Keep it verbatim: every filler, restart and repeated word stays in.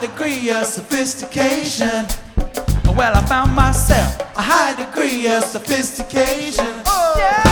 degree of sophistication. Well, I found myself a high degree of sophistication. Oh, yeah.